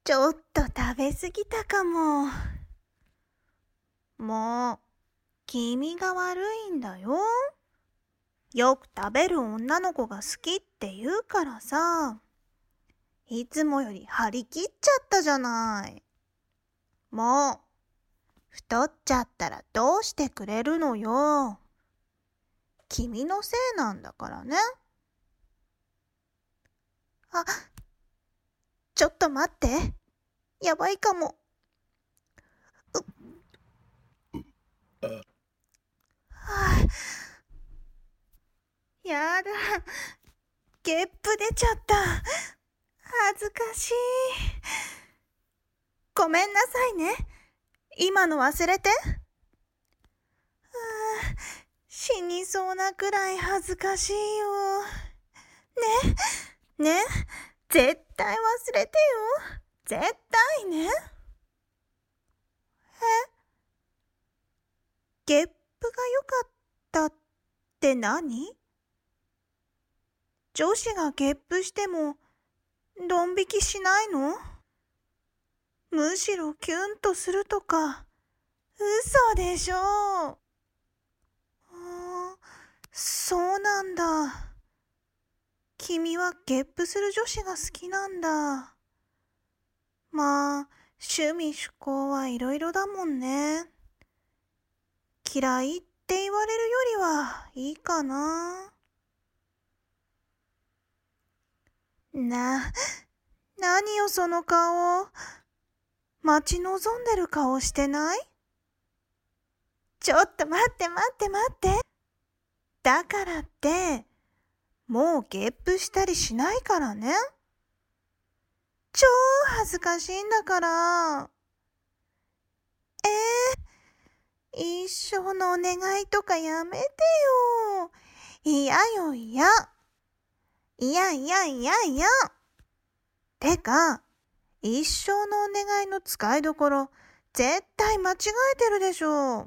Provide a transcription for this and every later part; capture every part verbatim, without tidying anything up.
ちょっと食べ過ぎたかも。もう、君が悪いんだよ。よく食べる女の子が好きって言うからさ。いつもより張り切っちゃったじゃない。もう、太っちゃったらどうしてくれるのよ。君のせいなんだからね。あ、ちょっと待って。やばいかも。はあ、やだ。ゲップ出ちゃった。恥ずかしい。ごめんなさいね。今の忘れて。はあ、死にそうなくらい恥ずかしいよ。ね、ね、絶対忘れてよ。絶対ね。え、ゲップが良かったって何？女子がゲップしてもドン引きしないの？むしろキュンとするとか、嘘でしょ。ああ、そうなんだ。君はゲップする女子が好きなんだ。まあ、趣味趣向はいろいろだもんね。嫌いって言われるよりはいいかな。な、何よその顔。待ち望んでる顔してない？ちょっと待って待って待って。だからって、もうゲップしたりしないからね。超恥ずかしいんだから。えー、一生のお願いとかやめてよ。嫌よ嫌。嫌嫌嫌嫌。てか、一生のお願いの使いどころ、絶対間違えてるでしょ。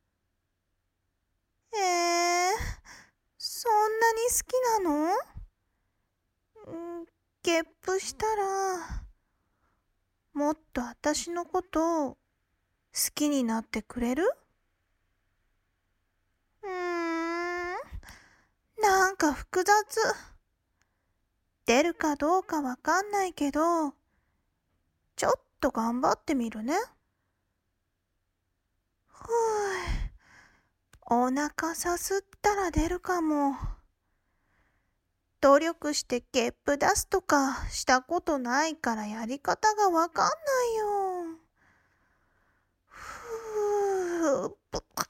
えー、そんなに好きなの？ん、ゲップしたら、もっと私のことを好きになってくれる？うーん、なんか複雑。出るかどうかわかんないけど、ちょっと頑張ってみるね。ふぅ、お腹さすったら出るかも。努力してゲップ出すとかしたことないからやり方がわかんないよ。ふぅ、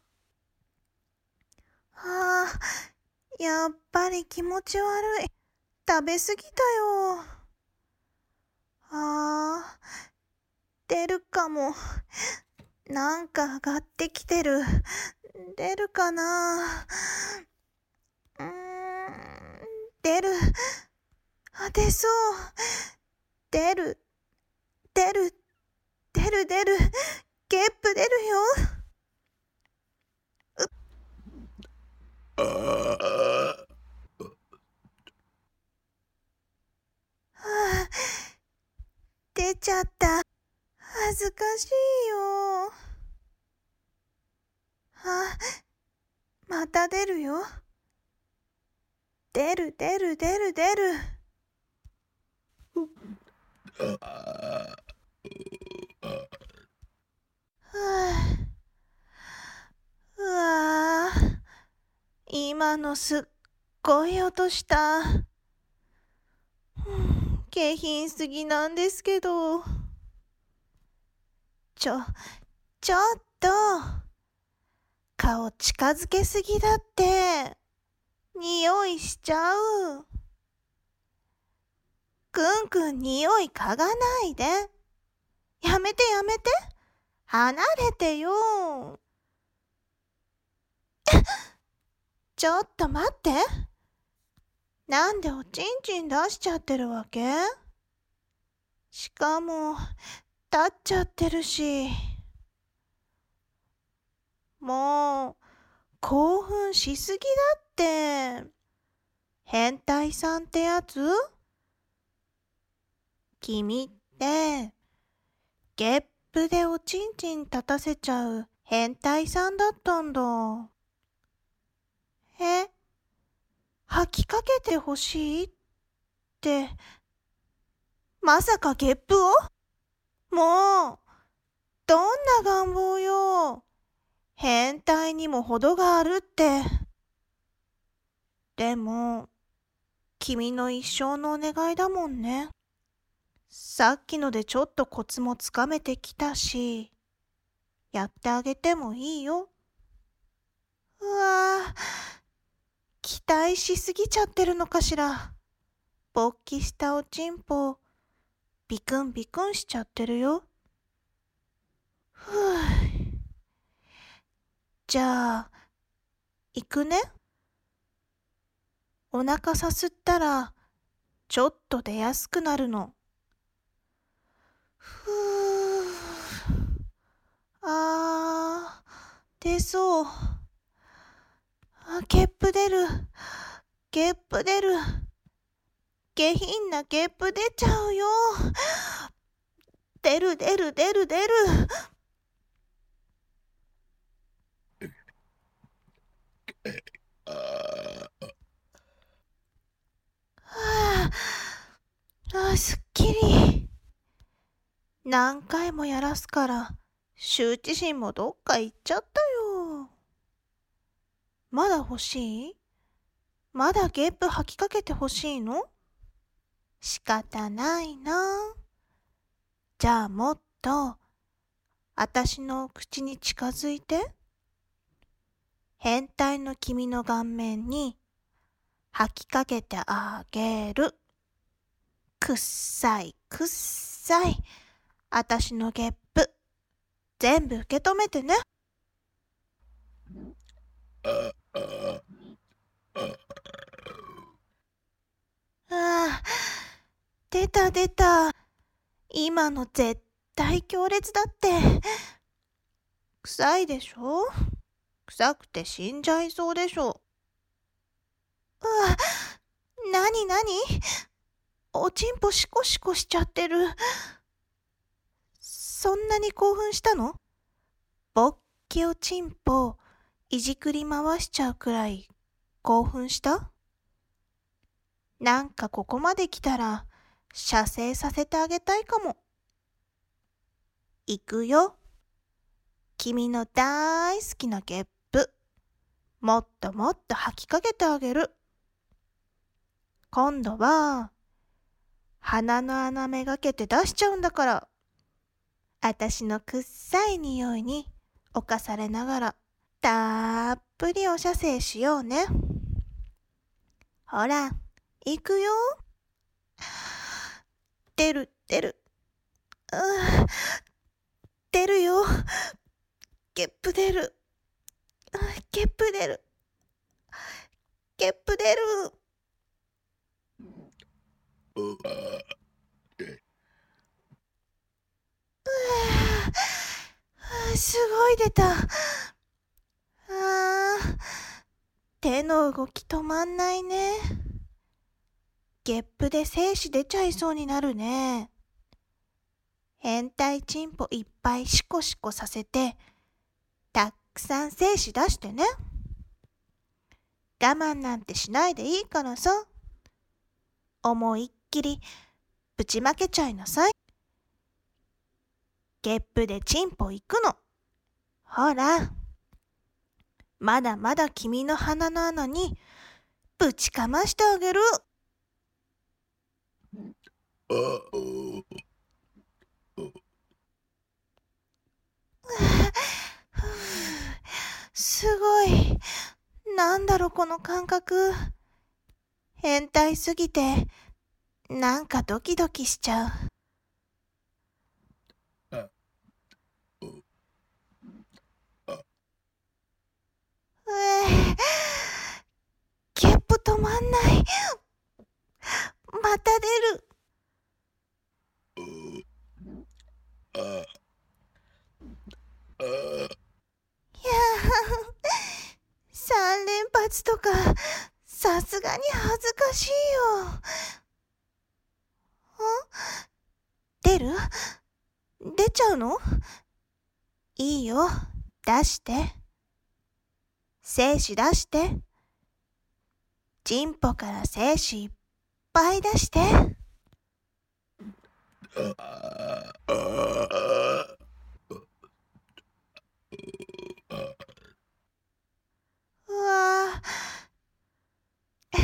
はあ、やっぱり気持ち悪い。食べ過ぎたよ。ああ、出るかも。なんか上がってきてる。出るかな。うーん、出る。あ、出そう。出る、出る、出る出る。ゲップ出るよ。はあ、出ちゃった。恥ずかしいよ。あ、また出るよ。出る出る出る出る。はあ、うわあ、今のすっごい音した。下品すぎなんですけど。ちょ、ちょっと。顔近づけすぎだって。匂いしちゃう。くんくん匂い嗅がないで。やめてやめて。離れてよ。ちょっと待って。なんでおちんちん出しちゃってるわけ？しかも、立っちゃってるし。もう、興奮しすぎだって。変態さんってやつ？君って、 ゲップでおちんちん立たせちゃう変態さんだったんだ。え、吐きかけてほしいって、まさかゲップを？もう、どんな願望よ。変態にも程があるって。でも、君の一生のお願いだもんね。さっきのでちょっとコツもつかめてきたし、やってあげてもいいよ。うわぁ、期待しすぎちゃってるのかしら。勃起したおちんぽ、ビクンビクンしちゃってるよ。ふぅ。じゃあ、行くね。お腹さすったら、ちょっと出やすくなるの。ふぅ。あー、出そう。あ、ゲップ出る。ゲップ出る。下品なゲップ出ちゃうよ。出る出る出る出る。はあ、あ、すっきり。何回もやらすから羞恥心もどっか行っちゃったよ。まだ欲しい？まだゲップ吐きかけてほしいの？仕方ないな。じゃあもっとあたしの口に近づいて。変態の君の顔面に吐きかけてあげる。くっさいくっさい。あたしのゲップ全部受け止めてね。ああ、出た出た。今の絶対強烈だって。臭いでしょ？臭くて死んじゃいそうでしょ。うわ、なになに？おちんぽシコシコしちゃってる。そんなに興奮したの？ぼっきおちんぽいじくり回しちゃうくらい興奮した？なんかここまで来たら射精させてあげたいかも。いくよ。君の大好きなゲップもっともっと吐きかけてあげる。今度は鼻の穴めがけて出しちゃうんだから。あたしのくっさい匂いに侵されながらたっぷりお射精しようね。ほら、いくよ。出る出る。うぅ、出るよ。ゲップ出る。ゲップ出る。ゲップ出る。うぅ、すごい出た。あー、手の動き止まんないね。ゲップで精子出ちゃいそうになるね。変態チンポいっぱいシコシコさせて、たくさん精子出してね。我慢なんてしないでいいからさ。思いっきりぶちまけちゃいなさい。ゲップでチンポ行くの。ほら。まだまだ君の鼻の穴にぶちかましてあげる。すごい。なんだろこの感覚。変態すぎて、なんかドキドキしちゃう。うえ、ゲップ止まんない。また出る。いや三連発とかさすがに恥ずかしいよ。ん？出る？ 出ちゃうの？いいよ、出して。精子出して。チンポから精子いっぱい出して。うわぁ。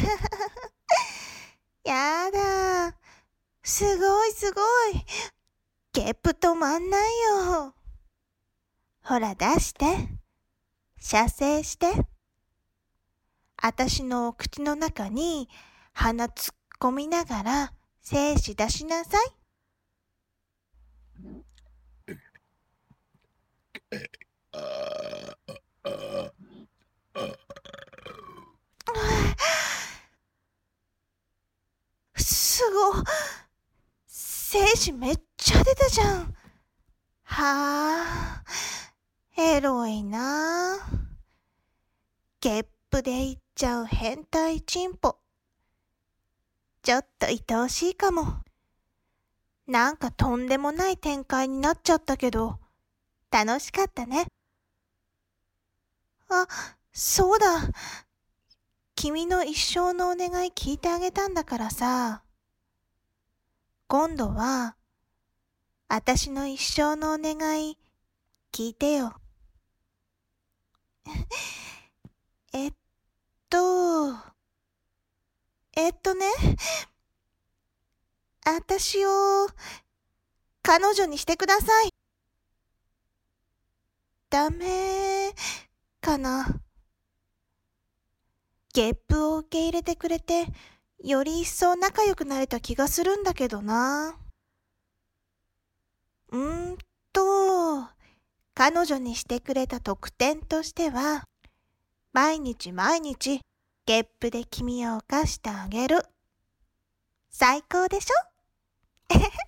やだ。すごいすごい。ゲップ止まんないよ。ほら出して。射精して。あたしの口の中に鼻突っ込みながら精子出しなさい。すごい。精子めっちゃ出たじゃん。はあ、エロいな。ゲップでいっちゃう変態チンポ。ちょっと愛おしいかも。なんかとんでもない展開になっちゃったけど、楽しかったね。あ、そうだ。君の一生のお願い聞いてあげたんだからさ。今度は、あたしの一生のお願い聞いてよ。えっと、えっとね、あたしを彼女にしてください。ダメかな。ゲップを受け入れてくれて、より一層仲良くなれた気がするんだけどな。うーんと、彼女にしてくれた特典としては、毎日毎日、ゲップで君を犯してあげる。最高でしょ？